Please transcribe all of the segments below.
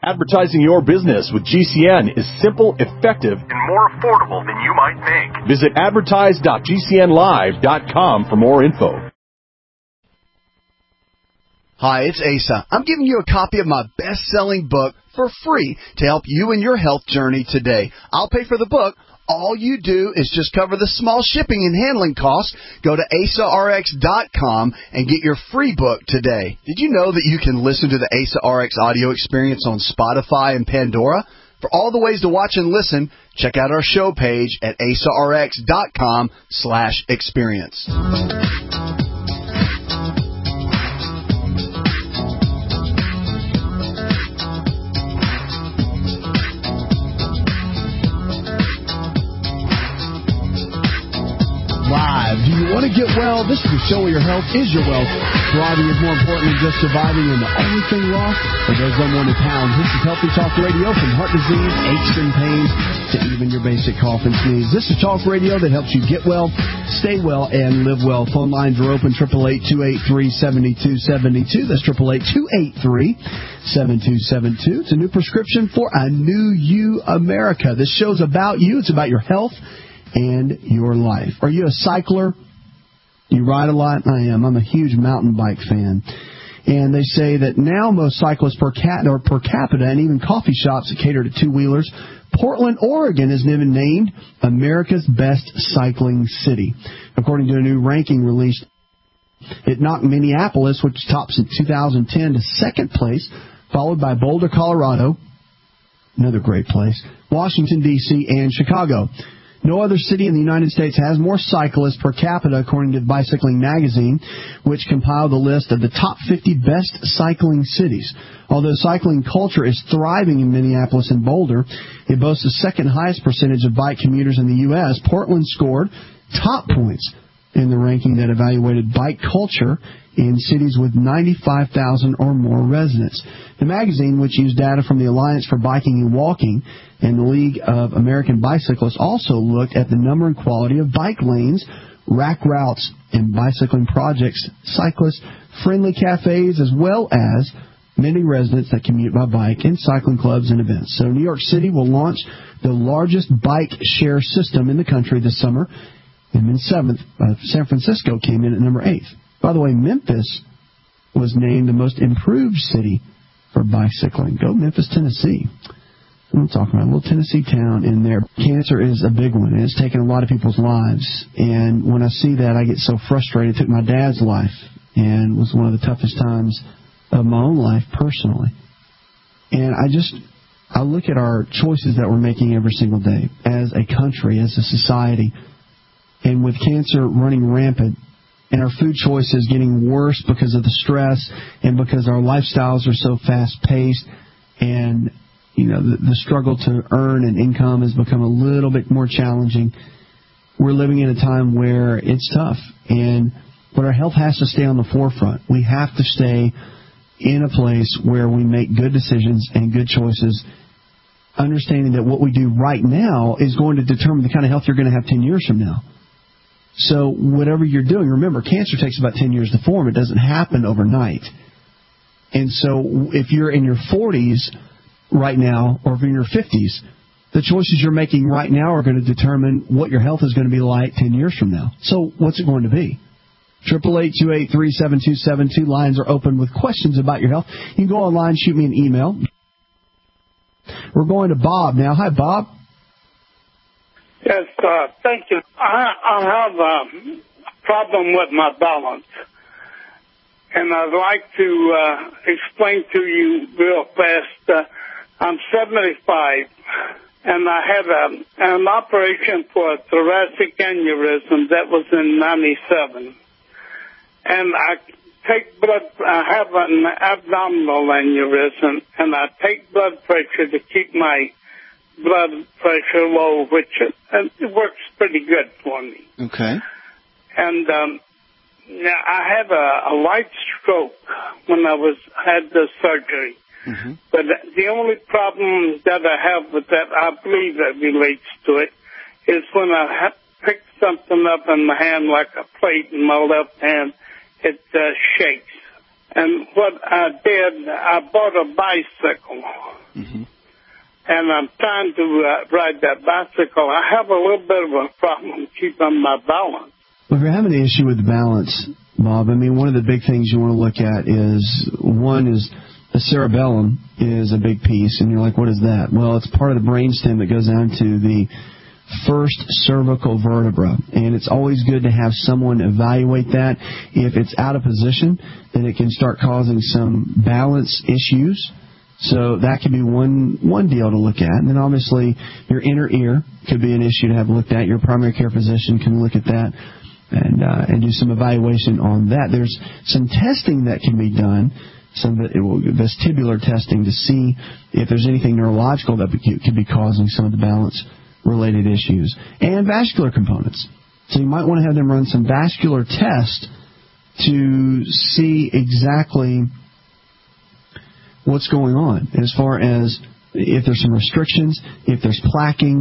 Advertising your business with GCN is simple, effective, and more affordable than you might think. Visit advertise.gcnlive.com for more info. Hi, it's Asa. I'm giving you a copy of my best-selling book for free to help you in your health journey today. I'll pay for the book. All you do is just cover the small shipping and handling costs. Go to AsaRx.com and get your free book today. Did you know that you can listen to the Asa RX audio experience on Spotify and Pandora? For all the ways to watch and listen, check out our show page at AsaRx.com/experience. Live. Do you want to get well? This is the show where your health is your wealth. Thriving is more important than just surviving, and the only thing lost are those unwanted pounds. This is Healthy Talk Radio, from heart disease, aches and pains, to even your basic cough and sneeze. This is Talk Radio that helps you get well, stay well, and live well. Phone lines are open, 888-283-7272. That's 888-283-7272. It's a new prescription for a new you, America. This show's about you. It's about your health and your life. Are you a cycler? You ride a lot? I am. I'm a huge mountain bike fan. And they say that now most cyclists per capita, and even coffee shops that cater to two-wheelers, Portland, Oregon is even named America's best cycling city. According to a new ranking released, it knocked Minneapolis, which tops in 2010, to second place, followed by Boulder, Colorado, another great place, Washington, D.C., and Chicago. No other city in the United States has more cyclists per capita, according to Bicycling Magazine, which compiled a list of the top 50 best cycling cities. Although cycling culture is thriving in Minneapolis and Boulder, it boasts the second highest percentage of bike commuters in the U.S. Portland scored top points in the ranking that evaluated bike culture in cities with 95,000 or more residents. The magazine, which used data from the Alliance for Biking and Walking and the League of American Bicyclists, also looked at the number and quality of bike lanes, rack routes, and bicycling projects, cyclist-friendly cafes, as well as many residents that commute by bike, and cycling clubs and events. So New York City will launch the largest bike share system in the country this summer, and then seventh, San Francisco came in at number 8. By the way, Memphis was named the most improved city for bicycling. Go Memphis, Tennessee. I'm talking about a little Tennessee town in there. Cancer is a big one, and it's taken a lot of people's lives. And when I see that, I get so frustrated. It took my dad's life, and was one of the toughest times of my own life personally. And I look at our choices that we're making every single day as a country, as a society, and with cancer running rampant, and our food choices getting worse because of the stress and because our lifestyles are so fast-paced, and the struggle to earn an income has become a little bit more challenging. We're living in a time where it's tough, but our health has to stay on the forefront. We have to stay in a place where we make good decisions and good choices, understanding that what we do right now is going to determine the kind of health you're going to have 10 years from now. So whatever you're doing, remember, cancer takes about 10 years to form. It doesn't happen overnight. And so if you're in your 40s right now, or if you're in your 50s, the choices you're making right now are going to determine what your health is going to be like 10 years from now. So what's it going to be? 888-283-7272. Lines are open with questions about your health. You can go online, shoot me an email. We're going to Bob now. Hi, Bob. Yes, thank you. I have a problem with my balance, and I'd like to explain to you real fast. I'm 75, and I had an operation for a thoracic aneurysm that was in 97. And I have an abdominal aneurysm, and I take blood pressure to keep my blood pressure low, which it works pretty good for me. Okay. And I had a light stroke when I had the surgery. Mm-hmm. But the only problem that I have with that, I believe that relates to it, is when I pick something up in my hand, like a plate in my left hand, it shakes. And what I did, I bought a bicycle. Mm-hmm. and I'm trying to ride that bicycle. I have a little bit of a problem keeping my balance. Well, if you're having an issue with the balance, Bob, I mean, one of the big things you want to look at is, one is the cerebellum is a big piece, and you're like, what is that? Well, it's part of the brainstem that goes down to the first cervical vertebra, and it's always good to have someone evaluate that. If it's out of position, then it can start causing some balance issues. So that could be one deal to look at. And then obviously your inner ear could be an issue to have looked at. Your primary care physician can look at that and do some evaluation on that. There's some testing that can be done, some vestibular testing, to see if there's anything neurological that could be causing some of the balance-related issues. And vascular components. So you might want to have them run some vascular tests to see exactly what's going on as far as if there's some restrictions, if there's plaquing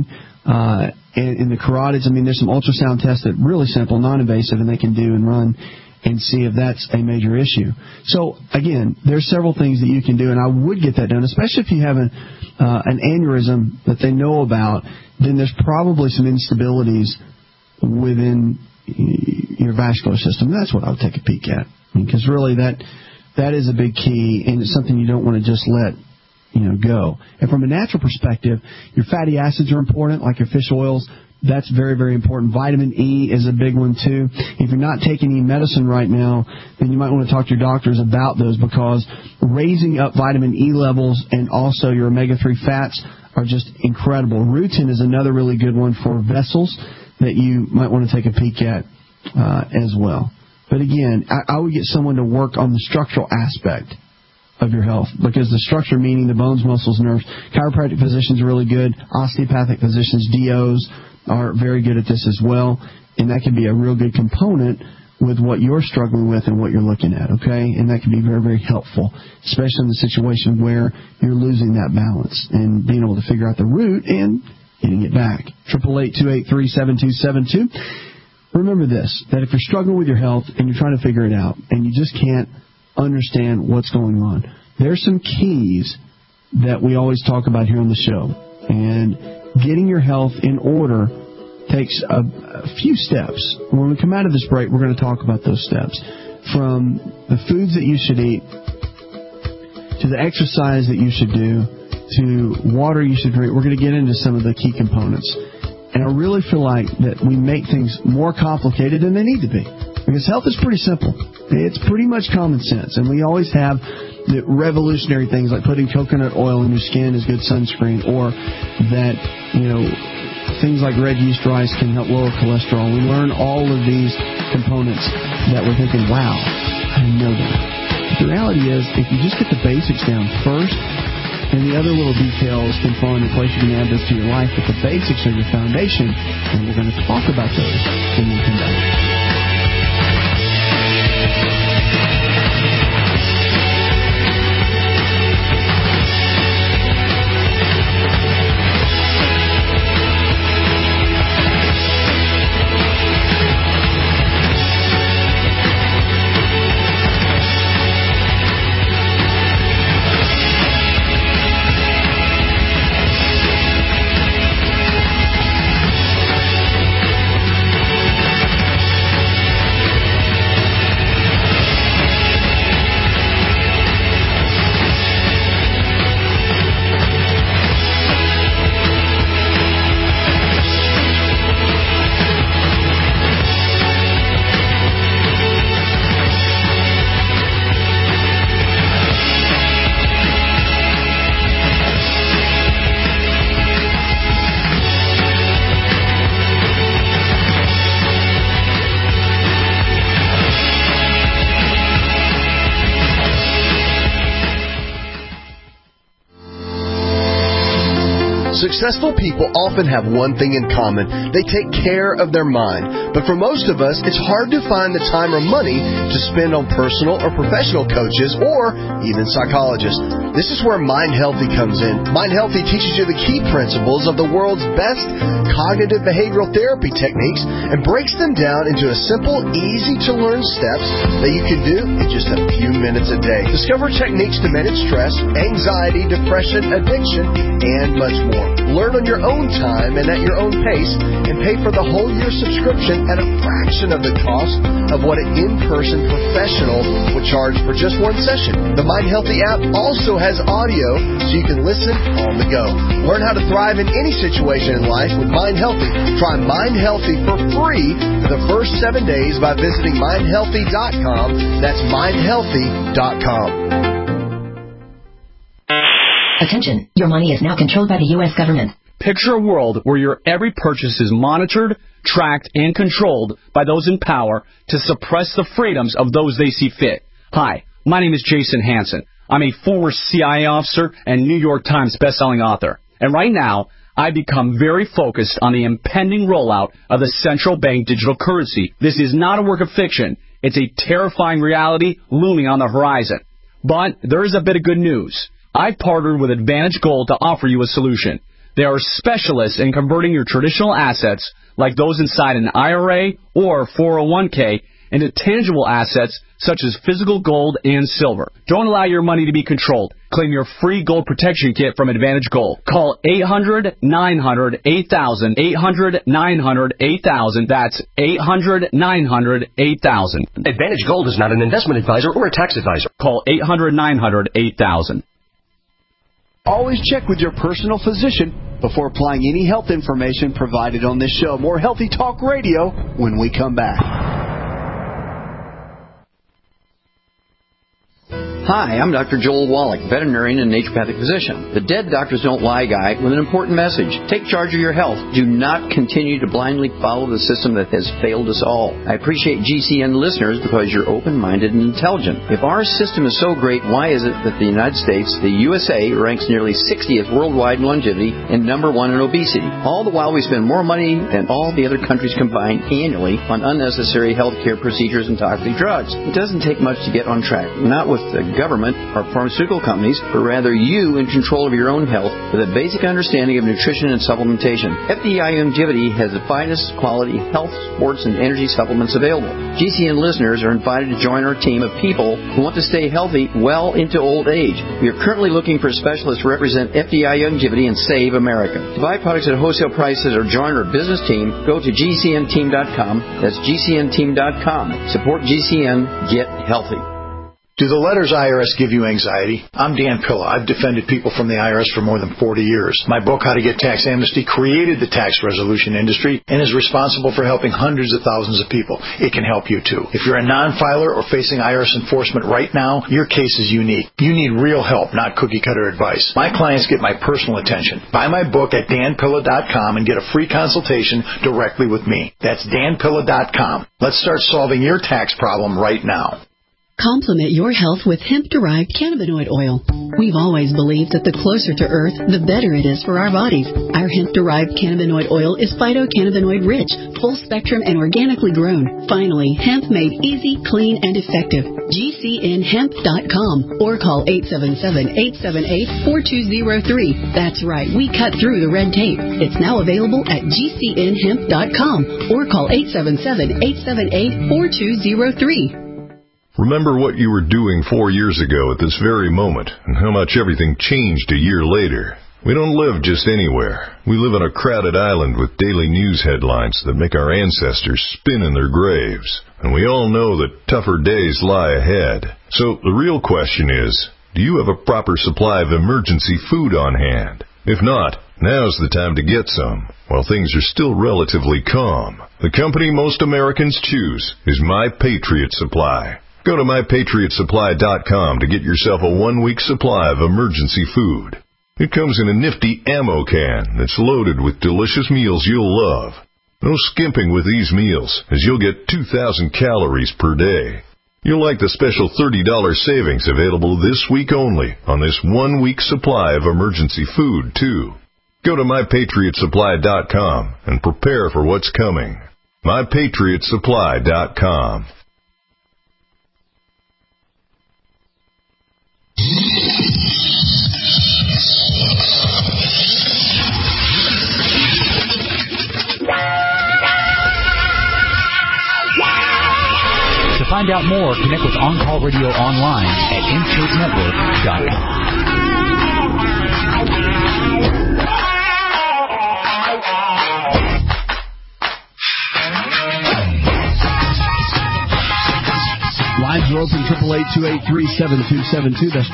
in the carotids. I mean, there's some ultrasound tests that are really simple, non-invasive, and they can do and run and see if that's a major issue. So, again, there's several things that you can do, and I would get that done, especially if you have an aneurysm that they know about. Then there's probably some instabilities within your vascular system. That's what I would take a peek at, because really that is a big key, and it's something you don't want to just let go. And from a natural perspective, your fatty acids are important, like your fish oils. That's very, very important. Vitamin E is a big one, too. If you're not taking any medicine right now, then you might want to talk to your doctors about those, because raising up vitamin E levels and also your omega-3 fats are just incredible. Rutin is another really good one for vessels that you might want to take a peek at as well. But again, I would get someone to work on the structural aspect of your health, because the structure, meaning the bones, muscles, nerves. Chiropractic physicians are really good. Osteopathic physicians, DOs, are very good at this as well, and that can be a real good component with what you're struggling with and what you're looking at, okay? And that can be very, very helpful, especially in the situation where you're losing that balance and being able to figure out the root and getting it back. 888-283-7272. Remember this, that if you're struggling with your health and you're trying to figure it out and you just can't understand what's going on, there's some keys that we always talk about here on the show. And getting your health in order takes a few steps. When we come out of this break, we're going to talk about those steps. From the foods that you should eat, to the exercise that you should do, to water you should drink. We're going to get into some of the key components. And I really feel like that we make things more complicated than they need to be. Because health is pretty simple. It's pretty much common sense. And we always have the revolutionary things like putting coconut oil in your skin as good sunscreen, or that, things like red yeast rice can help lower cholesterol. We learn all of these components that we're thinking, wow, I didn't know that. But the reality is, if you just get the basics down first, and the other little details can fall into place, you can add those to your life, but the basics are your foundation, and we're going to talk about those when we come back. Successful people often have one thing in common. They take care of their mind. But for most of us, it's hard to find the time or money to spend on personal or professional coaches or even psychologists. This is where Mind Healthy comes in. Mind Healthy teaches you the key principles of the world's best cognitive behavioral therapy techniques and breaks them down into a simple, easy-to-learn steps that you can do in just a few minutes a day. Discover techniques to manage stress, anxiety, depression, addiction, and much more. Learn on your own time and at your own pace, and pay for the whole year subscription at a fraction of the cost of what an in-person professional would charge for just one session. The Mind Healthy app also has audio so you can listen on the go. Learn how to thrive in any situation in life with Mind Healthy. Try Mind Healthy for free for the first 7 days by visiting mindhealthy.com. That's mindhealthy.com. Attention, your money is now controlled by the U.S. government. Picture a world where your every purchase is monitored, tracked, and controlled by those in power to suppress the freedoms of those they see fit. Hi, my name is Jason Hansen. I'm a former CIA officer and New York Times bestselling author. And right now, I've become very focused on the impending rollout of the central bank digital currency. This is not a work of fiction. It's a terrifying reality looming on the horizon. But there is a bit of good news. I've partnered with Advantage Gold to offer you a solution. They are specialists in converting your traditional assets, like those inside an IRA or 401k, into tangible assets such as physical gold and silver. Don't allow your money to be controlled. Claim your free gold protection kit from Advantage Gold. Call 800-900-8000, 800-900-8000. That's 800-900-8000. Advantage Gold is not an investment advisor or a tax advisor. Call 800-900-8000. Always check with your personal physician before applying any health information provided on this show. More Healthy Talk Radio when we come back. Hi, I'm Dr. Joel Wallach, veterinarian and naturopathic physician. The Dead Doctors Don't Lie guy with an important message. Take charge of your health. Do not continue to blindly follow the system that has failed us all. I appreciate GCN listeners because you're open-minded and intelligent. If our system is so great, why is it that the United States, the USA, ranks nearly 60th worldwide in longevity and number 1 in obesity? All the while we spend more money than all the other countries combined annually on unnecessary healthcare procedures and toxic drugs. It doesn't take much to get on track. Not with the government or pharmaceutical companies, but rather you in control of your own health with a basic understanding of nutrition and supplementation. FDI Longevity has the finest quality health, sports, and energy supplements available. GCN listeners are invited to join our team of people who want to stay healthy well into old age. We are currently looking for specialists to represent FDI Longevity and Save America. To buy products at wholesale prices or join our business team, go to GCNteam.com. That's GCNteam.com. Support GCN. Get healthy. Do the letters IRS give you anxiety? I'm Dan Pilla. I've defended people from the IRS for more than 40 years. My book, How to Get Tax Amnesty, created the tax resolution industry and is responsible for helping hundreds of thousands of people. It can help you, too. If you're a non-filer or facing IRS enforcement right now, your case is unique. You need real help, not cookie-cutter advice. My clients get my personal attention. Buy my book at danpilla.com and get a free consultation directly with me. That's danpilla.com. Let's start solving your tax problem right now. Complement your health with hemp-derived cannabinoid oil. We've always believed that the closer to Earth, the better it is for our bodies. Our hemp-derived cannabinoid oil is phytocannabinoid-rich, full-spectrum, and organically grown. Finally, hemp made easy, clean, and effective. GCNhemp.com or call 877-878-4203. That's right, we cut through the red tape. It's now available at GCNhemp.com or call 877-878-4203. Remember what you were doing 4 years ago at this very moment and how much everything changed a year later. We don't live just anywhere. We live on a crowded island with daily news headlines that make our ancestors spin in their graves. And we all know that tougher days lie ahead. So the real question is, do you have a proper supply of emergency food on hand? If not, now's the time to get some, while things are still relatively calm. The company most Americans choose is My Patriot Supply. Go to MyPatriotSupply.com to get yourself a 1-week supply of emergency food. It comes in a nifty ammo can that's loaded with delicious meals you'll love. No skimping with these meals, as you'll get 2,000 calories per day. You'll like the special $30 savings available this week only on this 1-week supply of emergency food, too. Go to MyPatriotSupply.com and prepare for what's coming. MyPatriotSupply.com. To find out more, connect with On Call Radio online at InShapeNetwork.com. Lines are open, 888-283-7272. That's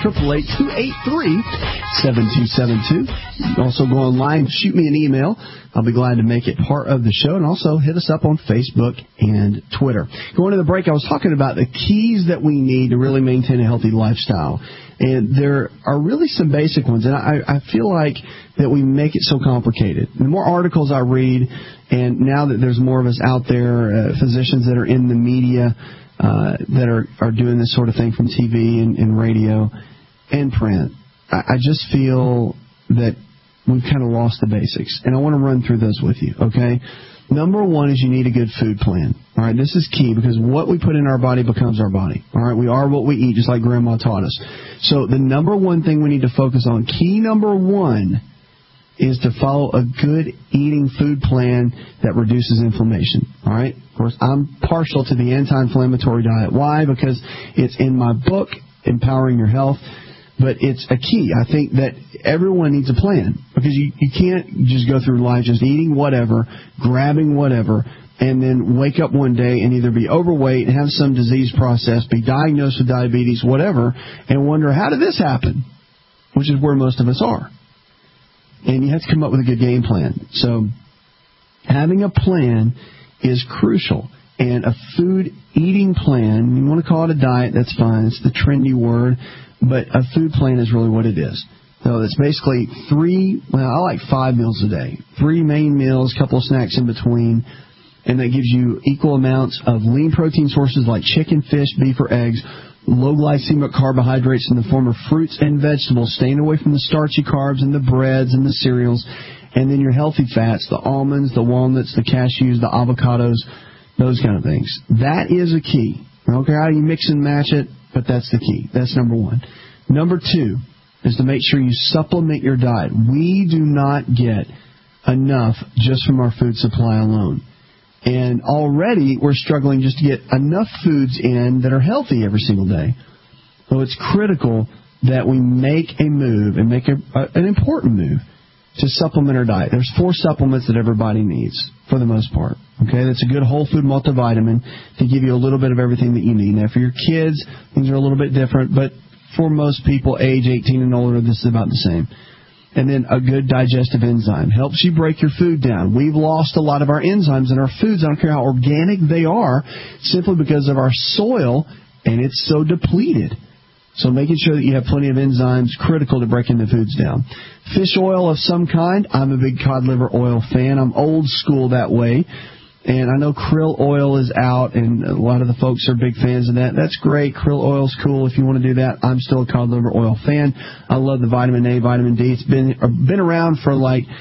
888-283-7272. You can also go online, shoot me an email. I'll be glad to make it part of the show. And also hit us up on Facebook and Twitter. Going to the break, I was talking about the keys that we need to really maintain a healthy lifestyle. And there are really some basic ones. And I feel like that we make it so complicated. The more articles I read, and now that there's more of us out there, physicians that are in the media, that are doing this sort of thing from TV and radio and print, I just feel that we've kind of lost the basics. And I want to run through those with you, okay? Number one is you need a good food plan. All right, this is key because what we put in our body becomes our body. All right, we are what we eat, just like Grandma taught us. So the number one thing we need to focus on, key number one, is to follow a good eating food plan that reduces inflammation. All right? Of course, I'm partial to the anti-inflammatory diet. Why? Because it's in my book, Empowering Your Health, but it's a key. I think that everyone needs a plan because you can't just go through life just eating whatever, grabbing whatever, and then wake up one day and either be overweight and have some disease process, be diagnosed with diabetes, whatever, and wonder, how did this happen? Which is where most of us are. And you have to come up with a good game plan. So having a plan is crucial. And a food eating plan, you want to call it a diet, that's fine. It's the trendy word. But a food plan is really what it is. So it's basically I like 5 meals a day. 3 main meals, a couple of snacks in between. And that gives you equal amounts of lean protein sources like chicken, fish, beef, or eggs. Low glycemic carbohydrates in the form of fruits and vegetables, staying away from the starchy carbs and the breads and the cereals, and then your healthy fats, the almonds, the walnuts, the cashews, the avocados, those kind of things. That is a key. I don't care how you mix and match it, but that's the key. That's number one. Number two is to make sure you supplement your diet. We do not get enough just from our food supply alone. And already we're struggling just to get enough foods in that are healthy every single day. So it's critical that we make a move and make an important move to supplement our diet. There's 4 supplements that everybody needs for the most part. Okay, that's a good whole food multivitamin to give you a little bit of everything that you need. Now, for your kids, things are a little bit different, but for most people age 18 and older, this is about the same. And then a good digestive enzyme helps you break your food down. We've lost a lot of our enzymes in our foods. I don't care how organic they are, simply because of our soil, and it's so depleted. So making sure that you have plenty of enzymes, critical to breaking the foods down. Fish oil of some kind. I'm a big cod liver oil fan. I'm old school that way. And I know krill oil is out, and a lot of the folks are big fans of that. That's great. Krill oil's cool if you want to do that. I'm still a cod liver oil fan. I love the vitamin A, vitamin D. It's been around for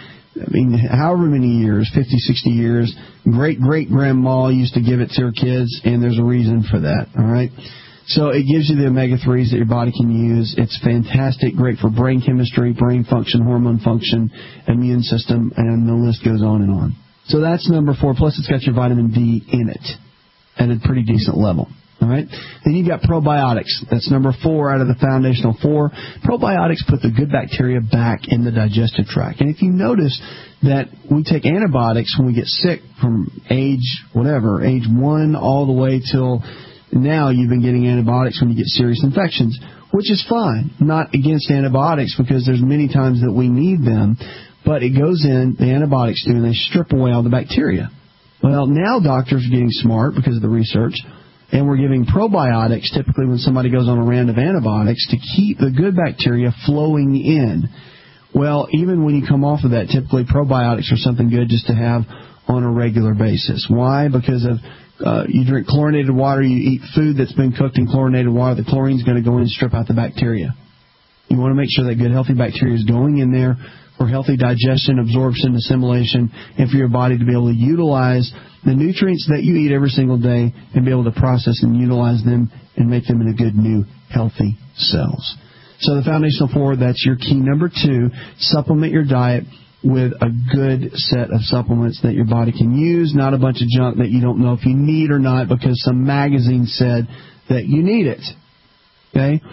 however many years, 50, 60 years. Great-great-grandma used to give it to her kids, and there's a reason for that, all right? So it gives you the omega-3s that your body can use. It's fantastic, great for brain chemistry, brain function, hormone function, immune system, and the list goes on and on. So that's number 4. Plus, it's got your vitamin D in it at a pretty decent level. All right. Then you've got probiotics. That's number 4 out of the foundational 4. Probiotics put the good bacteria back in the digestive tract. And if you notice that we take antibiotics when we get sick from age 1 all the way till now, you've been getting antibiotics when you get serious infections, which is fine. I'm not against antibiotics because there's many times that we need them. But it goes in, the antibiotics do, and they strip away all the bacteria. Well, now doctors are getting smart because of the research, and we're giving probiotics typically when somebody goes on a round of antibiotics to keep the good bacteria flowing in. Well, even when you come off of that, typically probiotics are something good just to have on a regular basis. Why? Because of you drink chlorinated water, you eat food that's been cooked in chlorinated water, the chlorine's going to go in and strip out the bacteria. You want to make sure that good, healthy bacteria is going in there for healthy digestion, absorption, assimilation, and for your body to be able to utilize the nutrients that you eat every single day and be able to process and utilize them and make them into good, new, healthy cells. So the Foundational 4, that's your key number 2. Supplement your diet with a good set of supplements that your body can use, not a bunch of junk that you don't know if you need or not because some magazine said that you need it. Okay?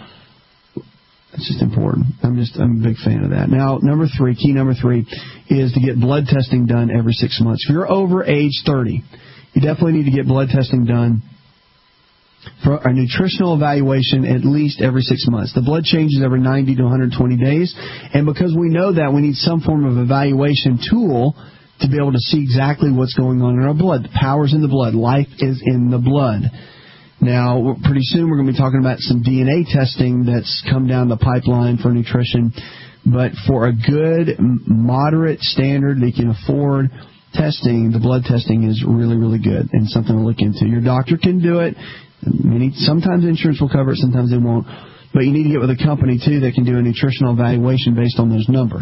It's just important. I'm a big fan of that. Now, key number 3 is to get blood testing done every 6 months. If you're over age 30, you definitely need to get blood testing done for a nutritional evaluation at least every 6 months. The blood changes every 90 to 120 days, and because we know that, we need some form of evaluation tool to be able to see exactly what's going on in our blood. The power's in the blood. Life is in the blood. Now, pretty soon we're going to be talking about some DNA testing that's come down the pipeline for nutrition, but for a good, moderate standard that you can afford testing, the blood testing is really, really good and something to look into. Your doctor can do it. Sometimes insurance will cover it, sometimes they won't. But you need to get with a company, too, that can do a nutritional evaluation based on those numbers.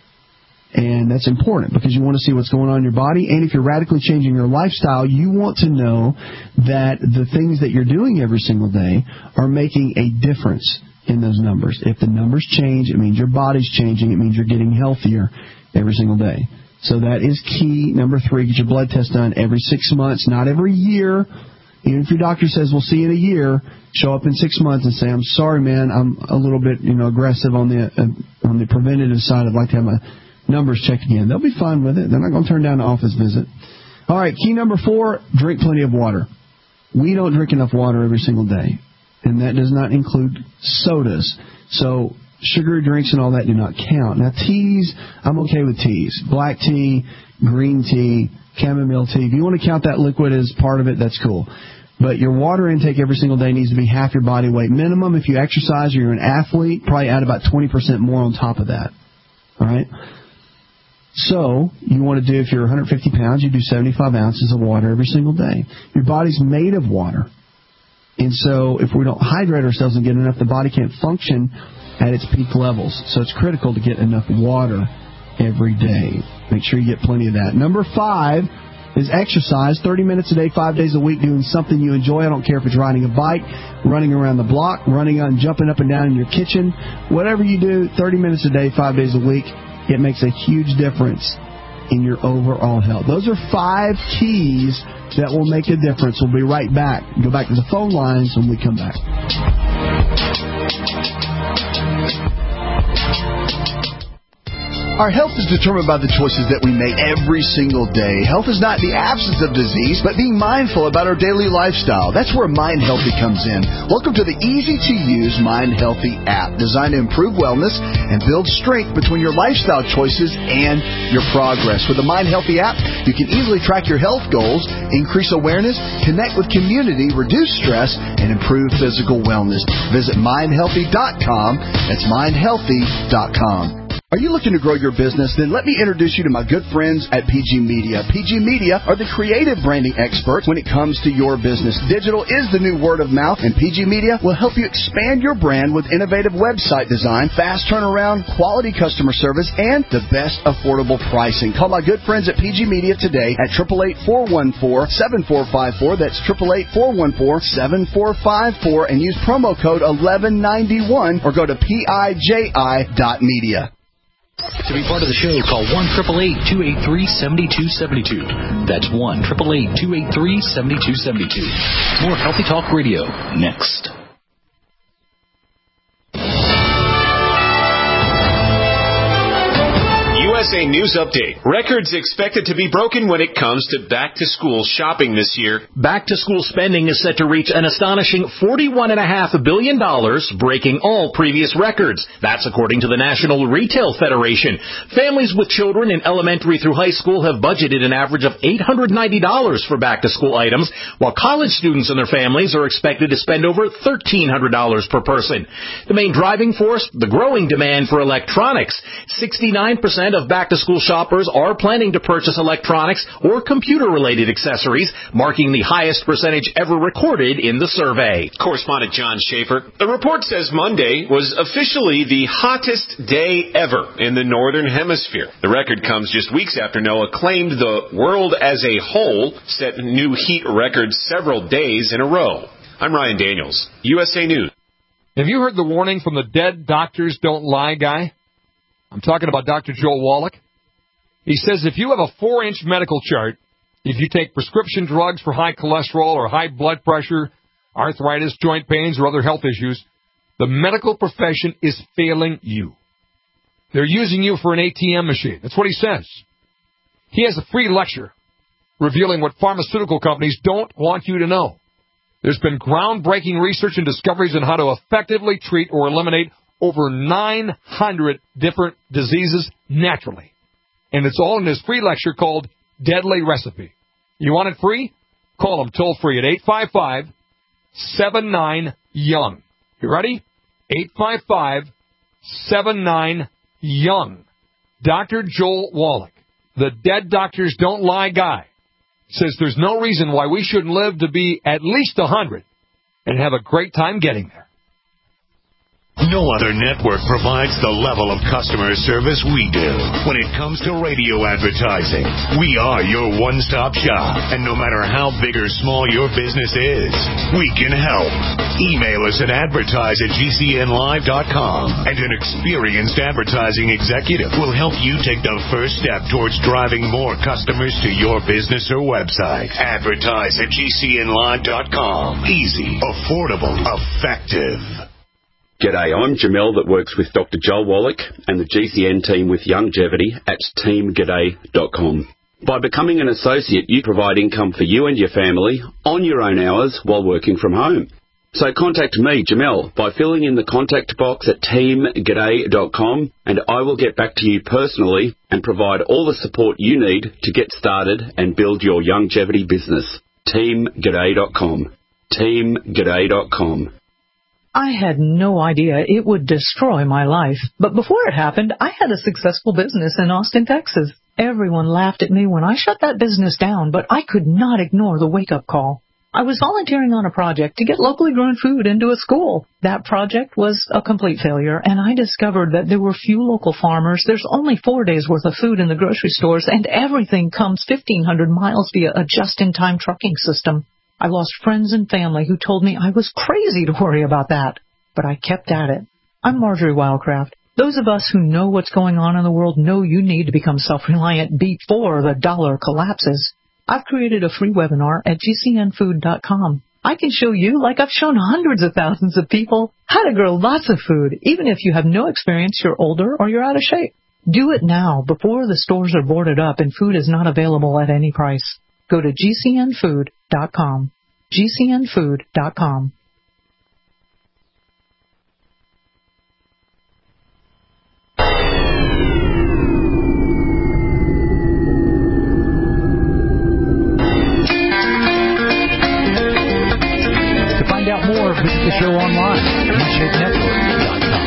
And that's important because you want to see what's going on in your body. And if you're radically changing your lifestyle, you want to know that the things that you're doing every single day are making a difference in those numbers. If the numbers change, it means your body's changing. It means you're getting healthier every single day. So that is key. Number 3, get your blood test done every 6 months, not every year. Even if your doctor says, we'll see you in a year, show up in 6 months and say, I'm sorry, man, I'm a little bit aggressive on the preventative side. I'd like to have my numbers checked again. They'll be fine with it. They're not going to turn down an office visit. All right, key number 4, drink plenty of water. We don't drink enough water every single day, and that does not include sodas. So sugary drinks and all that do not count. Now, teas, I'm okay with teas. Black tea, green tea, chamomile tea. If you want to count that liquid as part of it, that's cool. But your water intake every single day needs to be half your body weight minimum. If you exercise or you're an athlete, probably add about 20% more on top of that. All right? So you want to do, if you're 150 pounds, you do 75 ounces of water every single day. Your body's made of water. And so if we don't hydrate ourselves and get enough, the body can't function at its peak levels. So it's critical to get enough water every day. Make sure you get plenty of that. Number 5 is exercise. 30 minutes a day, 5 days a week, doing something you enjoy. I don't care if it's riding a bike, running around the block, jumping up and down in your kitchen. Whatever you do, 30 minutes a day, 5 days a week, it makes a huge difference in your overall health. Those are 5 keys that will make a difference. We'll be right back. Go back to the phone lines when we come back. Our health is determined by the choices that we make every single day. Health is not the absence of disease, but being mindful about our daily lifestyle. That's where Mind Healthy comes in. Welcome to the easy-to-use Mind Healthy app, designed to improve wellness and build strength between your lifestyle choices and your progress. With the Mind Healthy app, you can easily track your health goals, increase awareness, connect with community, reduce stress, and improve physical wellness. Visit mindhealthy.com. That's mindhealthy.com. Are you looking to grow your business? Then let me introduce you to my good friends at PG Media. PG Media are the creative branding experts when it comes to your business. Digital is the new word of mouth, and PG Media will help you expand your brand with innovative website design, fast turnaround, quality customer service, and the best affordable pricing. Call my good friends at PG Media today at 888-414-7454. That's 888-414-7454, and use promo code 1191 or go to PIJI.media. To be part of the show, call 1-888-283-7272. That's 1-888-283-7272. More Healthy Talk Radio next. USA News Update. Records expected to be broken when it comes to back-to-school shopping this year. Back-to-school spending is set to reach an astonishing $41.5 billion, breaking all previous records. That's according to the National Retail Federation. Families with children in elementary through high school have budgeted an average of $890 for back-to-school items, while college students and their families are expected to spend over $1,300 per person. The main driving force, the growing demand for electronics. 69% of back-to-school shoppers are planning to purchase electronics or computer-related accessories, marking the highest percentage ever recorded in the survey. Correspondent John Schaefer. The report says Monday was officially the hottest day ever in the Northern Hemisphere. The record comes just weeks after NOAA claimed the world as a whole set new heat records several days in a row. I'm Ryan Daniels, USA News. Have you heard the warning from the Dead Doctors Don't Lie guy? I'm talking about Dr. Joel Wallach. He says if you have a 4-inch medical chart, if you take prescription drugs for high cholesterol or high blood pressure, arthritis, joint pains, or other health issues, the medical profession is failing you. They're using you for an ATM machine. That's what he says. He has a free lecture revealing what pharmaceutical companies don't want you to know. There's been groundbreaking research and discoveries on how to effectively treat or eliminate over 900 different diseases naturally. And it's all in this free lecture called Deadly Recipe. You want it free? Call them toll-free at 855-79-YOUNG. You ready? 855-79-YOUNG. Dr. Joel Wallach, the Dead Doctors Don't Lie guy, says there's no reason why we shouldn't live to be at least 100 and have a great time getting there. No other network provides the level of customer service we do. When it comes to radio advertising, we are your one-stop shop. And no matter how big or small your business is, we can help. Email us at advertise@gcnlive.com, and an experienced advertising executive will help you take the first step towards driving more customers to your business or website. Advertise@gcnlive.com. Easy, affordable, effective. G'day, I'm Jamel that works with Dr. Joel Wallach and the GCN team with Longevity at teamg'day.com. By becoming an associate, you provide income for you and your family on your own hours while working from home. So contact me, Jamel, by filling in the contact box at teamg'day.com, and I will get back to you personally and provide all the support you need to get started and build your longevity business. teamg'day.com. teamg'day.com. I had no idea it would destroy my life. But before it happened, I had a successful business in Austin, Texas. Everyone laughed at me when I shut that business down, but I could not ignore the wake-up call. I was volunteering on a project to get locally grown food into a school. That project was a complete failure, and I discovered that there were few local farmers. There's only 4 days' worth of food in the grocery stores, and everything comes 1,500 miles via a just-in-time trucking system. I lost friends and family who told me I was crazy to worry about that. But I kept at it. I'm Marjorie Wildcraft. Those of us who know what's going on in the world know you need to become self-reliant before the dollar collapses. I've created a free webinar at gcnfood.com. I can show you, like I've shown hundreds of thousands of people, how to grow lots of food, even if you have no experience, you're older, or you're out of shape. Do it now, before the stores are boarded up and food is not available at any price. Go to gcnfood.com. gcnfood.com. To find out more, visit the show online at InShapeNetwork.com.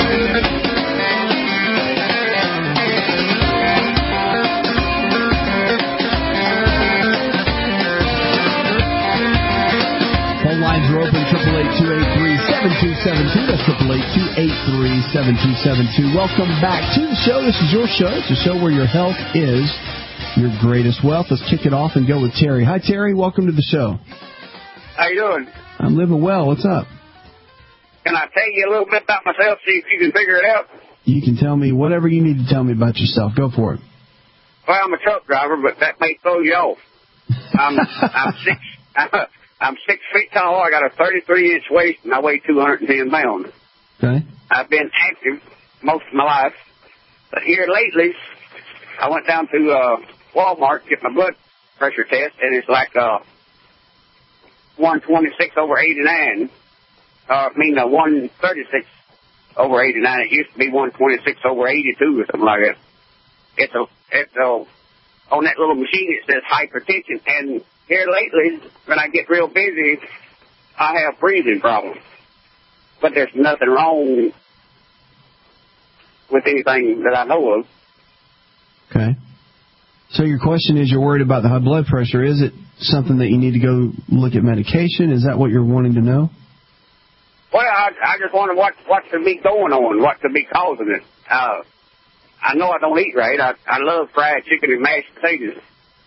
Phone lines are open, 888-283-7272. That's 888-283-7272. Welcome back to the show. This is your show. It's a show where your health is your greatest wealth. Let's kick it off and go with Terry. Hi, Terry. Welcome to the show. How you doing? I'm living well. What's up? Can I tell you a little bit about myself, see if you can figure it out? You can tell me whatever you need to tell me about yourself. Go for it. Well, I'm a truck driver, but that may throw you off. I'm 6 feet tall. I got a 33-inch waist, and I weigh 210 pounds. Okay. I've been active most of my life. But here lately, I went down to Walmart to get my blood pressure test, and it's like 126/89. 136/89. It used to be 126/82 or something like that. It's on that little machine it says hypertension. And here lately, when I get real busy, I have breathing problems. But there's nothing wrong with anything that I know of. Okay. So your question is, you're worried about the high blood pressure. Is it something that you need to go look at medication? Is that what you're wanting to know? Well, I just wonder what could be going on, what could be causing it. I know I don't eat right. I love fried chicken and mashed potatoes.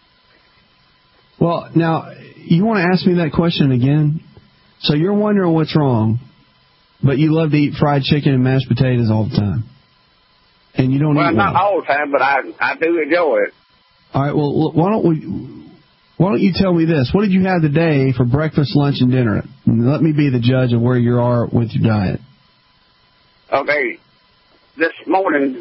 Well, now, you want to ask me that question again? So you're wondering what's wrong, But you love to eat fried chicken and mashed potatoes all the time. And you don't eat well. Not all the time, but I do enjoy it. All right, well, why don't you tell me this? What did you have today for breakfast, lunch, and dinner? And let me be the judge of where you are with your diet. Okay. This morning,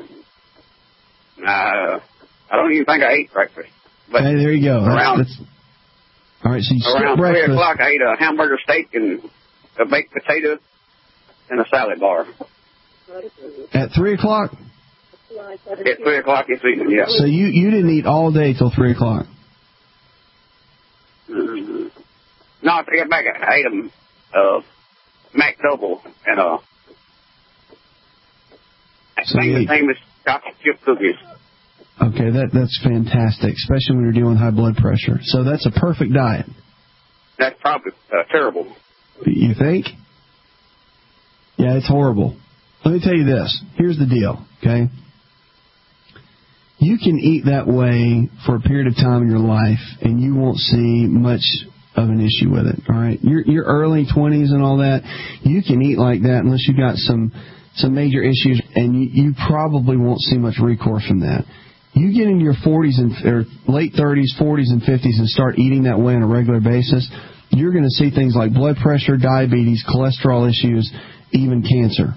I don't even think I ate breakfast. But hey, there you go. That's, all right, so you around breakfast. 3 o'clock, I ate a hamburger steak and a baked potato and a salad bar. At 3 o'clock? At 3 o'clock this evening, yeah. So you didn't eat all day till 3 o'clock? No, I take it back. I ate a Mac Double and famous chocolate chip cookies. Okay, that's fantastic, especially when you're dealing with high blood pressure. So that's a perfect diet. That's probably terrible. You think? Yeah, it's horrible. Let me tell you this. Here's the deal, okay? You can eat that way for a period of time in your life, and you won't see much of an issue with it, all right? Your early 20s and all that, you can eat like that unless you got some major issues, and you probably won't see much recourse from that. You get into your 40s or late 30s, 40s, and 50s and start eating that way on a regular basis, you're going to see things like blood pressure, diabetes, cholesterol issues, even cancer.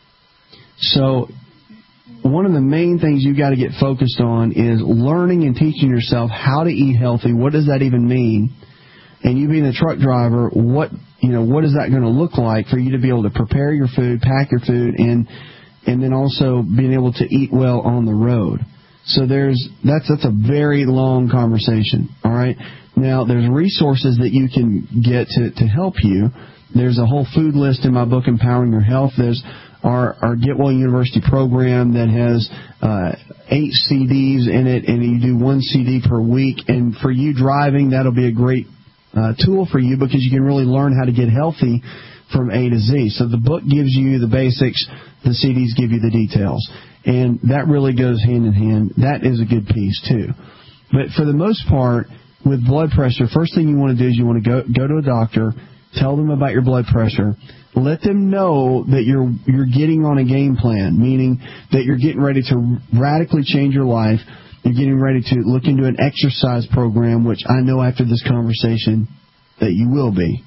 So one of the main things you got to get focused on is learning and teaching yourself how to eat healthy. What does that even mean? And you being a truck driver, what is that going to look like for you to be able to prepare your food, pack your food, and then also being able to eat well on the road? So that's a very long conversation, all right? Now, there's resources that you can get to help you. There's a whole food list in my book, Empowering Your Health. There's our Get Well University program that has 8 CDs in it, and you do 1 CD per week. And for you driving, that'll be a great tool for you because you can really learn how to get healthy from A to Z. So the book gives you the basics. The CDs give you the details. And that really goes hand in hand. That is a good piece, too. But for the most part, with blood pressure, first thing you want to do is you want to go to a doctor, tell them about your blood pressure, let them know that you're getting on a game plan, meaning that you're getting ready to radically change your life. You're getting ready to look into an exercise program, which I know after this conversation that you will be.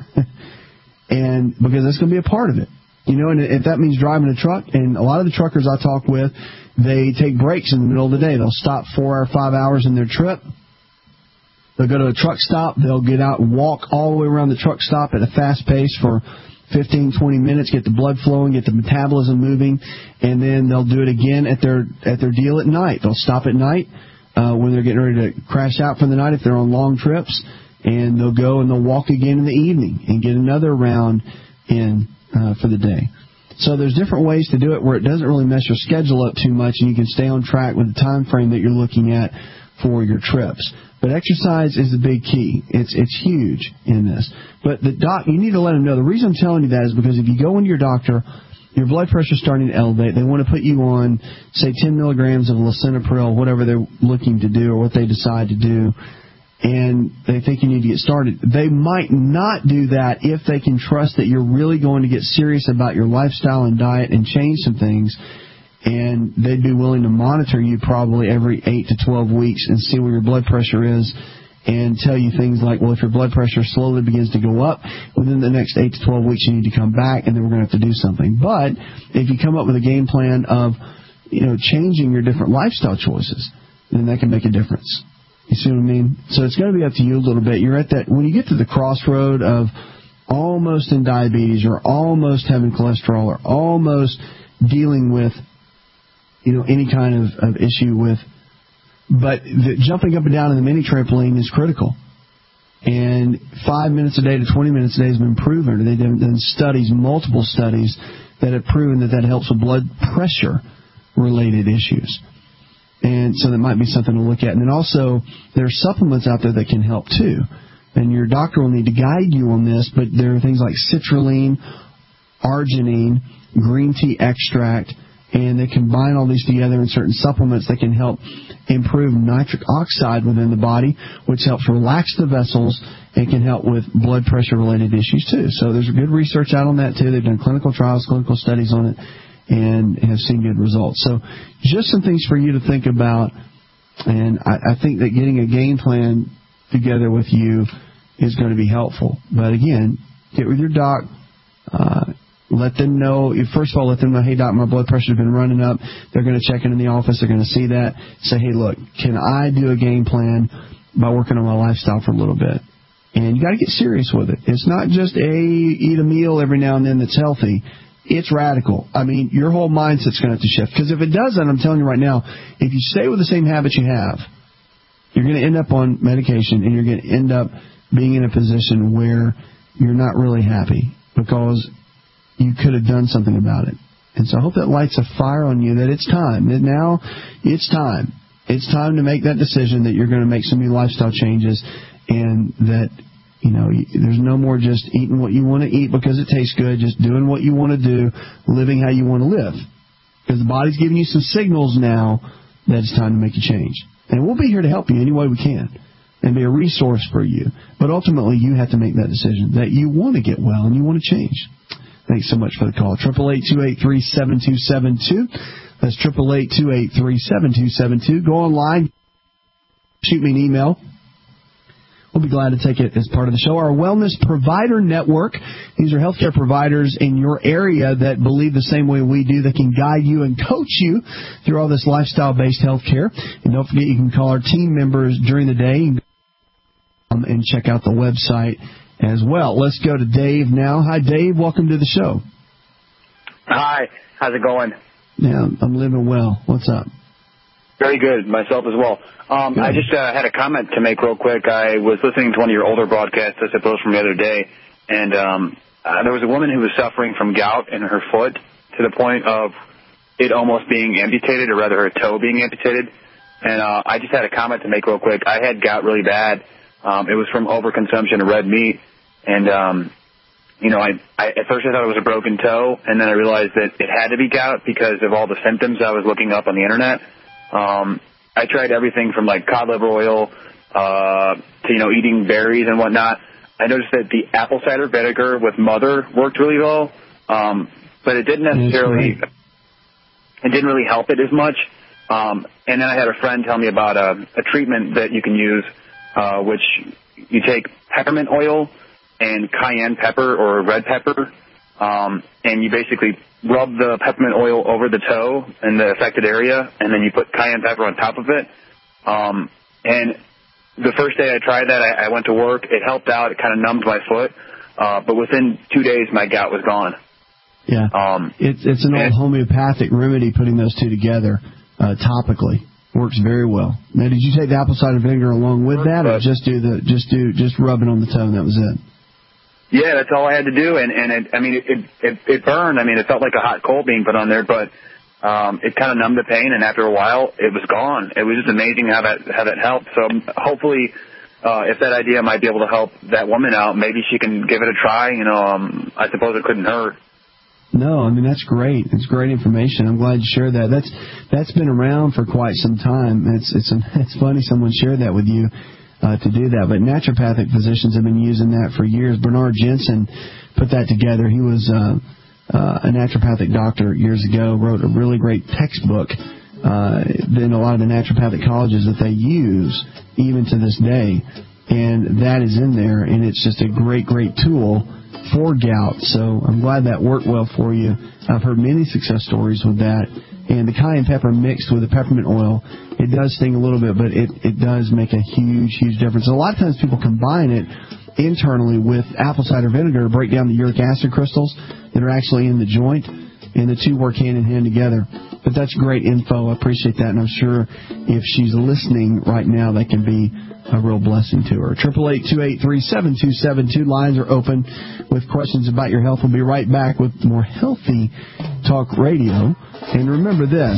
And because that's going to be a part of it. You know, and if that means driving a truck, and a lot of the truckers I talk with, they take breaks in the middle of the day. They'll stop 4 or 5 hours in their trip. They'll go to a truck stop. They'll get out and walk all the way around the truck stop at a fast pace for 15, 20 minutes, get the blood flowing, get the metabolism moving, and then they'll do it again at their deal at night. They'll stop at night when they're getting ready to crash out for the night if they're on long trips, and they'll go and they'll walk again in the evening and get another round in for the day. So there's different ways to do it where it doesn't really mess your schedule up too much, and you can stay on track with the time frame that you're looking at for your trips. But exercise is the big key. It's huge in this. But you need to let them know. The reason I'm telling you that is because if you go into your doctor, your blood pressure's starting to elevate. They want to put you on, say, 10 milligrams of lisinopril, whatever they're looking to do or what they decide to do, and they think you need to get started. They might not do that if they can trust that you're really going to get serious about your lifestyle and diet and change some things. And they'd be willing to monitor you probably every 8 to 12 weeks and see where your blood pressure is and tell you things like, well, if your blood pressure slowly begins to go up, within the next 8 to 12 weeks you need to come back and then we're going to have to do something. But if you come up with a game plan of, changing your different lifestyle choices, then that can make a difference. You see what I mean? So it's going to be up to you a little bit. You're at that, when you get to the crossroad of almost in diabetes or almost having cholesterol or almost dealing with any kind of issue with, but the jumping up and down in the mini trampoline is critical. And 5 minutes a day to 20 minutes a day has been proven. They've done studies, multiple studies, that have proven that helps with blood pressure related issues. And so that might be something to look at. And then also, there are supplements out there that can help too. And your doctor will need to guide you on this, but there are things like citrulline, arginine, green tea extract, and they combine all these together in certain supplements that can help improve nitric oxide within the body, which helps relax the vessels and can help with blood pressure-related issues, too. So there's good research out on that, too. They've done clinical trials, clinical studies on it, and have seen good results. So just some things for you to think about, and I think that getting a game plan together with you is going to be helpful. But, again, get with your doc. Let them know, first of all, let them know, hey, doc, my blood pressure's been running up. They're going to check in the office. They're going to see that. Say, hey, look, can I do a game plan by working on my lifestyle for a little bit? And you got to get serious with it. It's not just eat a meal every now and then that's healthy. It's radical. I mean, your whole mindset's going to have to shift. Because if it doesn't, I'm telling you right now, if you stay with the same habits you have, you're going to end up on medication, and you're going to end up being in a position where you're not really happy because you could have done something about it. And so I hope that lights a fire on you that it's time. That now it's time. It's time to make that decision that you're going to make some new lifestyle changes, and that, there's no more just eating what you want to eat because it tastes good, just doing what you want to do, living how you want to live. Because the body's giving you some signals now that it's time to make a change. And we'll be here to help you any way we can and be a resource for you. But ultimately, you have to make that decision that you want to get well and you want to change. Thanks so much for the call. 888-283-7272. That's 888-283-7272. Go online. Shoot me an email. We'll be glad to take it as part of the show. Our Wellness Provider Network. These are healthcare providers in your area that believe the same way we do, that can guide you and coach you through all this lifestyle-based healthcare. And don't forget, you can call our team members during the day and check out the website as well. Let's go to Dave now. Hi, Dave. Welcome to the show. Hi. How's it going? Yeah, I'm living well. What's up? Very good. Myself as well. I just had a comment to make real quick. I was listening to one of your older broadcasts, I suppose, from the other day, and there was a woman who was suffering from gout in her foot to the point of it almost being amputated, or rather her toe being amputated. And I just had a comment to make real quick. I had gout really bad. It was from overconsumption of red meat. And, I at first I thought it was a broken toe, and then I realized that it had to be gout because of all the symptoms I was looking up on the Internet. I tried everything from like cod liver oil to, eating berries and whatnot. I noticed that the apple cider vinegar with Mother worked really well, but it didn't necessarily, it didn't really help it as much. And then I had a friend tell me about a treatment that you can use, which you take peppermint oil and cayenne pepper or red pepper, and you basically rub the peppermint oil over the toe in the affected area, and then you put cayenne pepper on top of it. And the first day I tried that, I went to work. It helped out. It kind of numbed my foot. But within 2 days, my gout was gone. Yeah. It's an old homeopathic remedy, putting those two together topically. Works very well. Now, did you take the apple cider vinegar along with that, or just rub it on the toe and that was it? Yeah, that's all I had to do, and it burned. I mean, it felt like a hot coal being put on there, but it kind of numbed the pain, and after a while, it was gone. It was just amazing how that helped. So hopefully, if that idea might be able to help that woman out, maybe she can give it a try. I suppose it couldn't hurt. No, I mean, that's great. It's great information. I'm glad you shared that. That's been around for quite some time. It's funny someone shared that with you. To do that, but naturopathic physicians have been using that for years. Bernard Jensen put that together. He was a naturopathic doctor years ago, wrote a really great textbook in a lot of the naturopathic colleges that they use even to this day, and that is in there, and it's just a great tool for gout. So I'm glad that worked well for you. I've heard many success stories with that. And the cayenne pepper mixed with the peppermint oil, it does sting a little bit, but it does make a huge difference. And a lot of times people combine it internally with apple cider vinegar to break down the uric acid crystals that are actually in the joint, and the two work hand in hand together. But that's great info. I appreciate that, and I'm sure if she's listening right now, that can be a real blessing to her. 888-283-7272. Lines are open with questions about your health. We'll be right back with more Healthy Talk Radio. And remember this,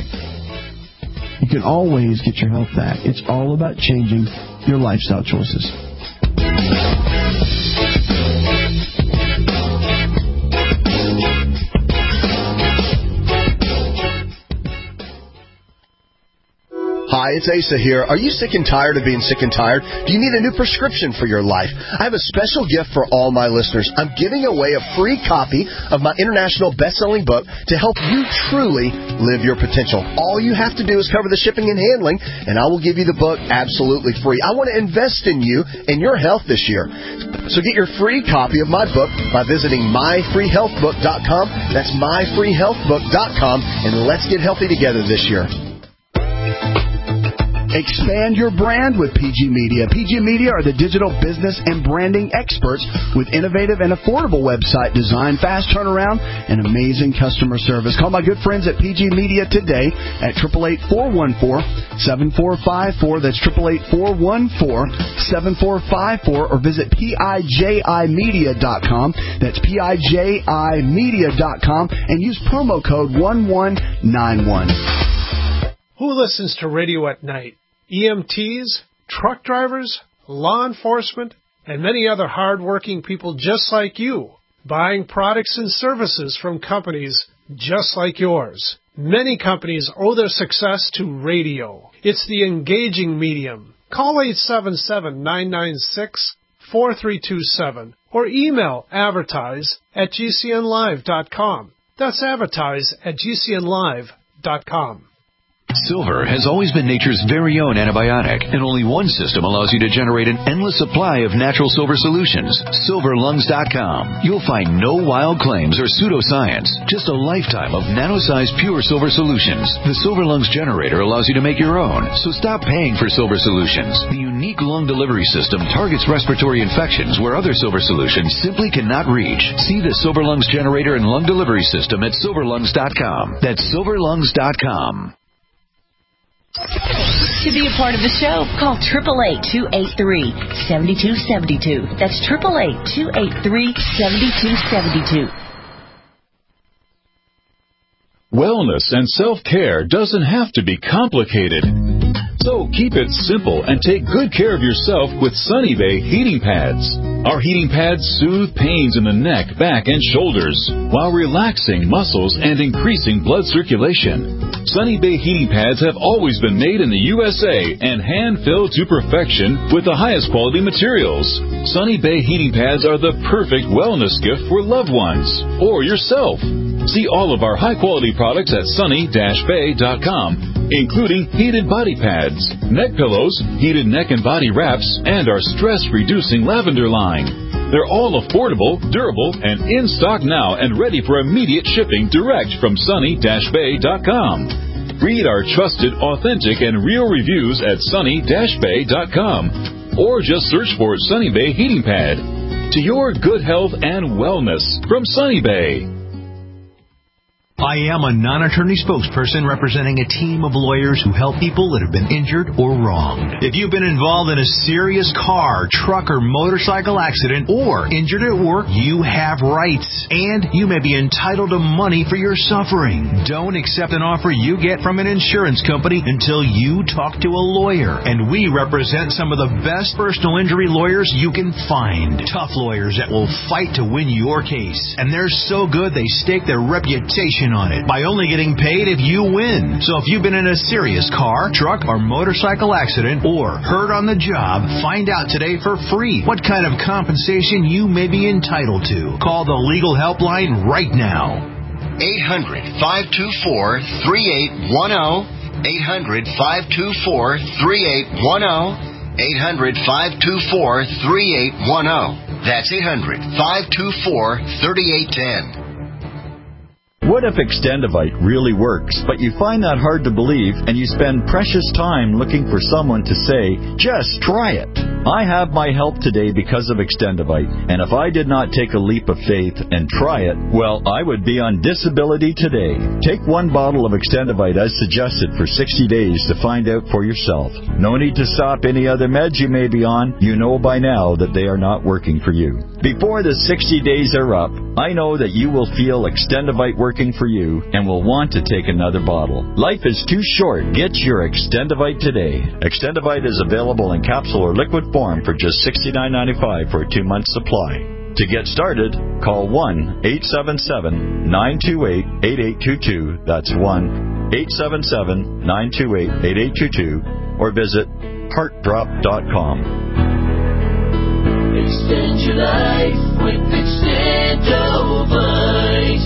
you can always get your health back. It's all about changing your lifestyle choices. Hi, it's Asa here. Are you sick and tired of being sick and tired? Do you need a new prescription for your life? I have a special gift for all my listeners. I'm giving away a free copy of my international best-selling book to help you truly live your potential. All you have to do is cover the shipping and handling, and I will give you the book absolutely free. I want to invest in you and your health this year. So get your free copy of my book by visiting myfreehealthbook.com. That's myfreehealthbook.com, and let's get healthy together this year. Expand your brand with PG Media. PG Media are the digital business and branding experts with innovative and affordable website design, fast turnaround, and amazing customer service. Call my good friends at PG Media today at 888-414-7454. That's 888-414-7454, or visit PIJImedia.com. That's PIJImedia.com, and use promo code 1191. Who listens to radio at night? EMTs, truck drivers, law enforcement, and many other hard-working people just like you, buying products and services from companies just like yours. Many companies owe their success to radio. It's the engaging medium. Call 877-996-4327 or email advertise@gcnlive.com. That's advertise@gcnlive.com. Silver has always been nature's very own antibiotic, and only one system allows you to generate an endless supply of natural silver solutions. SilverLungs.com. You'll find no wild claims or pseudoscience, just a lifetime of nano-sized pure silver solutions. The Silver Lungs generator allows you to make your own, so stop paying for silver solutions. The unique lung delivery system targets respiratory infections where other silver solutions simply cannot reach. See the Silver Lungs generator and lung delivery system at SilverLungs.com. That's SilverLungs.com. To be a part of the show, call 888-283-7272. That's 888-283-7272. Wellness and self-care doesn't have to be complicated. So keep it simple and take good care of yourself with Sunny Bay heating pads. Our heating pads soothe pains in the neck, back, and shoulders while relaxing muscles and increasing blood circulation. Sunny Bay heating pads have always been made in the USA and hand-filled to perfection with the highest quality materials. Sunny Bay heating pads are the perfect wellness gift for loved ones or yourself. See all of our high-quality products at sunny-bay.com, including heated body pads, neck pillows, heated neck and body wraps, and our stress-reducing lavender line. They're all affordable, durable, and in stock now and ready for immediate shipping direct from sunny-bay.com. Read our trusted, authentic, and real reviews at sunny-bay.com, or just search for Sunny Bay Heating Pad. To your good health and wellness from Sunny Bay. I am a non-attorney spokesperson representing a team of lawyers who help people that have been injured or wronged. If you've been involved in a serious car, truck, or motorcycle accident or injured at work, you have rights, and you may be entitled to money for your suffering. Don't accept an offer you get from an insurance company until you talk to a lawyer, and we represent some of the best personal injury lawyers you can find. Tough lawyers that will fight to win your case, and they're so good they stake their reputation on it by only getting paid if you win. So if you've been in a serious car, truck, or motorcycle accident or hurt on the job, find out today for free what kind of compensation you may be entitled to. Call the legal helpline right now. 800-524-3810. 800-524-3810. 800-524-3810. That's 800-524-3810. What if Extendivite really works, but you find that hard to believe and you spend precious time looking for someone to say, just try it? I have my help today because of Extendivite, and if I did not take a leap of faith and try it, well, I would be on disability today. Take one bottle of Extendivite as suggested for 60 days to find out for yourself. No need to stop any other meds you may be on. You know by now that they are not working for you. Before the 60 days are up, I know that you will feel Extendivite working for you and will want to take another bottle. Life is too short. Get your Extendivite today. Extendivite is available in capsule or liquid form for just $69.95 for a 2-month supply. To get started, call 1-877-928-8822. That's 1 877-928-8822 or visit heartdrop.com. Extend your life with Extendovite.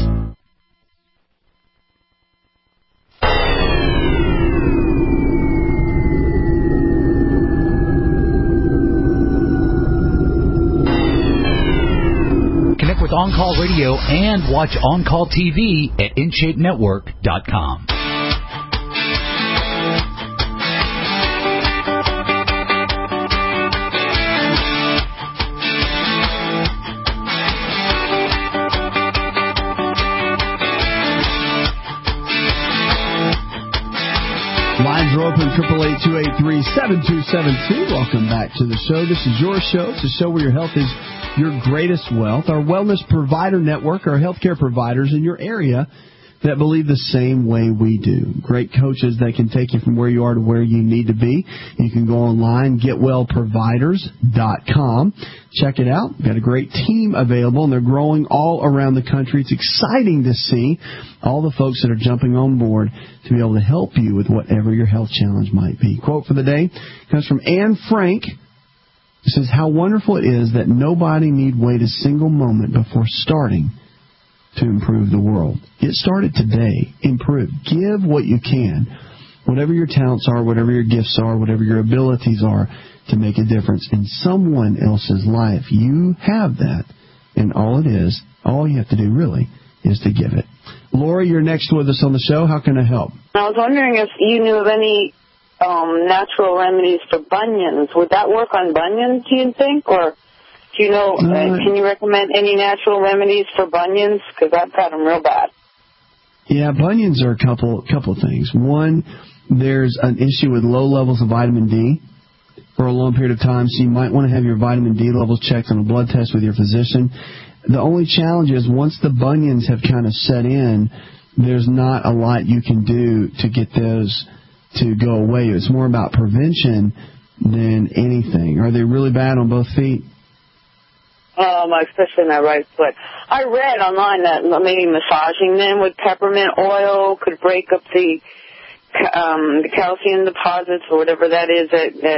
Connect with On Call Radio and watch On Call TV at InShapeNetwork.com. Lines are open, 888-283-7272. Welcome back to the show. This is your show. It's a show where your health is your greatest wealth. Our Wellness Provider Network are healthcare providers in your area that believe the same way we do. Great coaches that can take you from where you are to where you need to be. You can go online, getwellproviders.com. Check it out. We've got a great team available, and they're growing all around the country. It's exciting to see all the folks that are jumping on board to be able to help you with whatever your health challenge might be. Quote for the day comes from Anne Frank. It says, how wonderful it is that nobody need wait a single moment before starting to improve the world. Get started today. Improve. Give what you can. Whatever your talents are, whatever your gifts are, whatever your abilities are to make a difference in someone else's life. You have that. And all you have to do really is to give it. Lori, you're next with us on the show. How can I help? I was wondering if you knew of any natural remedies for bunions. Would that work on bunions, do you think? Or do you know, can you recommend any natural remedies for bunions? Because I've got them real bad. Yeah, bunions are a couple of things. One, there's an issue with low levels of vitamin D for a long period of time, so you might want to have your vitamin D levels checked on a blood test with your physician. The only challenge is once the bunions have kind of set in, there's not a lot you can do to get those to go away. It's more about prevention than anything. Are they really bad on both feet? Especially in that right foot. I read online that maybe massaging them with peppermint oil could break up the calcium deposits or whatever that is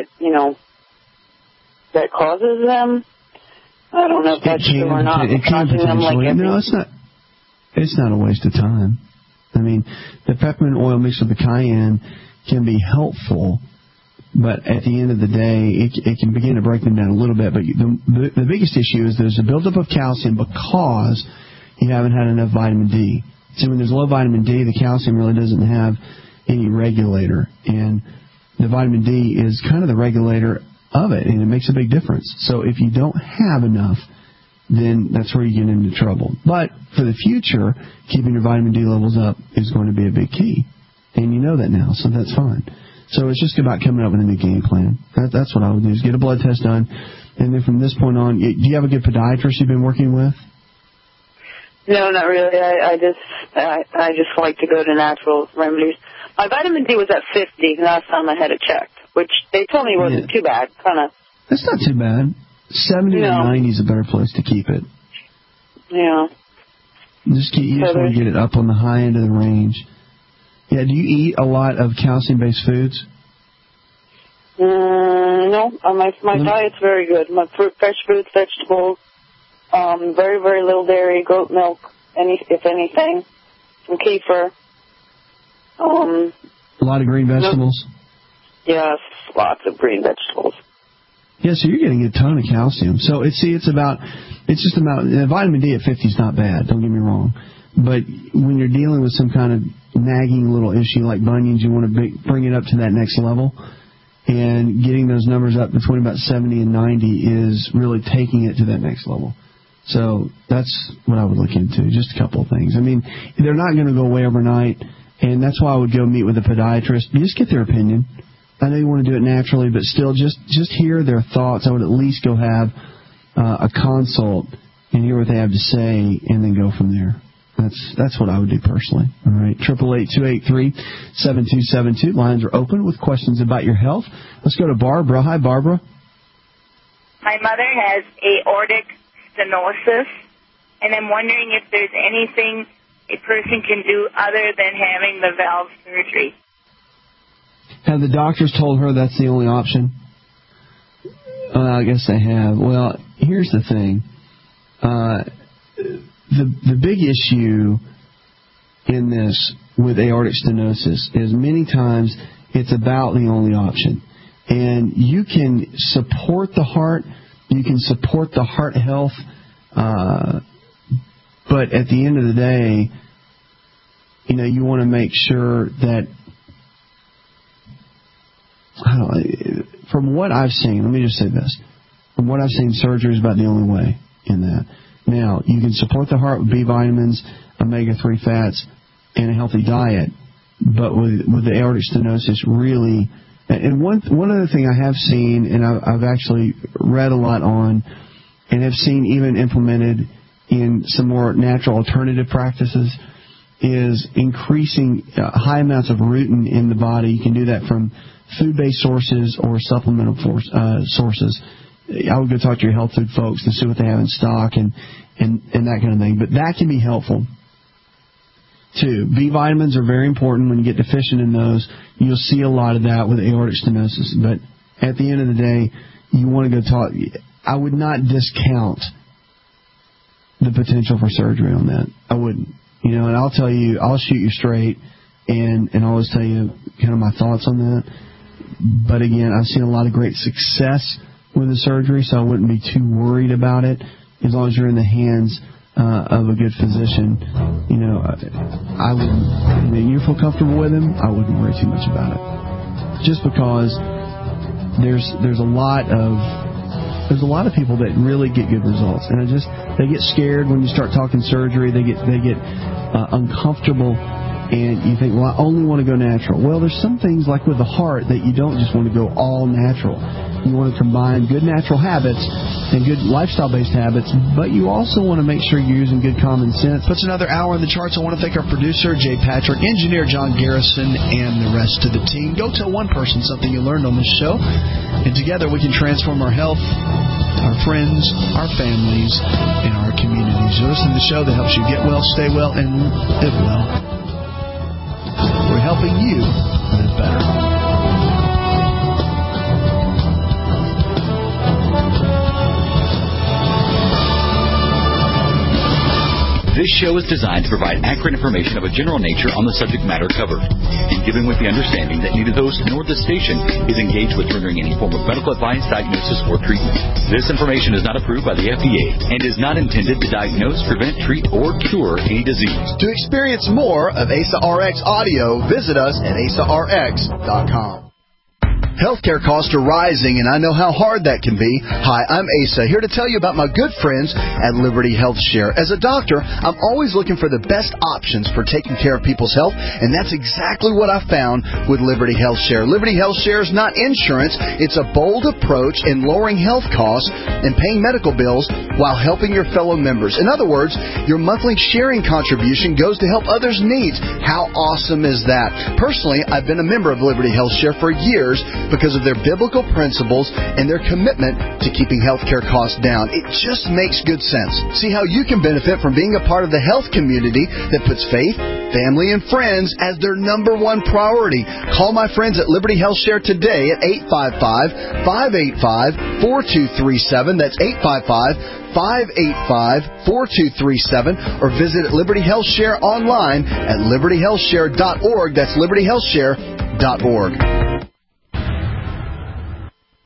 that causes them. I don't know if that's true or not. It can potentially. No, it's not. It's not a waste of time. I mean, the peppermint oil mixed with the cayenne can be helpful, but at the end of the day, it can begin to break them down a little bit. But the biggest issue is there's a buildup of calcium because you haven't had enough vitamin D. So when there's low vitamin D, the calcium really doesn't have any regulator. And the vitamin D is kind of the regulator of it, and it makes a big difference. So if you don't have enough, then that's where you get into trouble. But for the future, keeping your vitamin D levels up is going to be a big key. And you know that now, so that's fine. So it's just about coming up with a new game plan. That's what I would do, is get a blood test done. And then from this point on, do you have a good podiatrist you've been working with? No, not really. I just like to go to natural remedies. My vitamin D was at 50 last time I had it checked, which they told me wasn't too bad. That's not too bad. 70 to 90 is a better place to keep it. Yeah. You just want to get it up on the high end of the range. Yeah, do you eat a lot of calcium-based foods? No, my diet's very good. My fresh fruits, vegetables, very, very little dairy, goat milk, if anything, some kefir. A lot of green vegetables? Yes, lots of green vegetables. Yeah, so you're getting a ton of calcium. So it's just about vitamin D at 50 is not bad. Don't get me wrong, but when you're dealing with some kind of nagging little issue like bunions, you want to bring it up to that next level. And getting those numbers up between about 70 and 90 is really taking it to that next level. So that's what I would look into, just a couple of things. I mean, they're not going to go away overnight, and that's why I would go meet with a podiatrist. You just get their opinion. I know you want to do it naturally, but still just hear their thoughts. I would at least go have a consult and hear what they have to say and then go from there. That's what I would do personally. All right, 888-283-7272. Lines are open with questions about your health. Let's go to Barbara. Hi, Barbara. My mother has aortic stenosis, and I'm wondering if there's anything a person can do other than having the valve surgery? Have the doctors told her that's the only option? I guess they have. Well, here's the thing. The big issue in this with aortic stenosis is many times it's about the only option. And you can support the heart, you can support the heart health, but at the end of the day, you want to make sure that, from what I've seen, let me just say this. From what I've seen, surgery is about the only way in that. Now, you can support the heart with B vitamins, omega-3 fats, and a healthy diet, but with the aortic stenosis, really. And one other thing I have seen, and I've actually read a lot on, and have seen even implemented in some more natural alternative practices, is increasing high amounts of rutin in the body. You can do that from food-based sources or supplemental sources. I would go talk to your health food folks to see what they have in stock and that kind of thing. But that can be helpful, too. B vitamins are very important. When you get deficient in those, you'll see a lot of that with aortic stenosis. But at the end of the day, you want to go talk. I would not discount the potential for surgery on that. I wouldn't. And I'll tell you, I'll shoot you straight and always tell you kind of my thoughts on that. But again, I've seen a lot of great success with the surgery, so I wouldn't be too worried about it as long as you're in the hands of a good physician. I wouldn't. You feel comfortable with him, I wouldn't worry too much about it. Just because there's a lot of people that really get good results, and they get scared when you start talking surgery. They get uncomfortable. And you think, well, I only want to go natural. Well, there's some things like with the heart that you don't just want to go all natural. You want to combine good natural habits and good lifestyle-based habits, but you also want to make sure you're using good common sense. Puts another hour in the charts. I want to thank our producer, Jay Patrick, engineer John Garrison, and the rest of the team. Go tell one person something you learned on this show, and together we can transform our health, our friends, our families, and our communities. You're listening to the show that helps you get well, stay well, and live well. We're helping you live better. This show is designed to provide accurate information of a general nature on the subject matter covered, and given with the understanding that neither the host nor the station is engaged with rendering any form of medical advice, diagnosis, or treatment. This information is not approved by the FDA and is not intended to diagnose, prevent, treat, or cure any disease. To experience more of ASA RX audio, visit us at asarx.com. Healthcare costs are rising, and I know how hard that can be. Hi, I'm Asa, here to tell you about my good friends at Liberty Health Share. As a doctor, I'm always looking for the best options for taking care of people's health, and that's exactly what I found with Liberty Health Share. Liberty Health Share is not insurance. It's a bold approach in lowering health costs and paying medical bills while helping your fellow members. In other words, your monthly sharing contribution goes to help others' needs. How awesome is that? Personally, I've been a member of Liberty Health Share for years because of their biblical principles and their commitment to keeping healthcare costs down. It just makes good sense. See how you can benefit from being a part of the health community that puts faith, family, and friends as their number one priority. Call my friends at Liberty Health Share today at 855-585-4237. That's 855-585-4237, or visit Liberty Health Share online at libertyhealthshare.org. That's libertyhealthshare.org.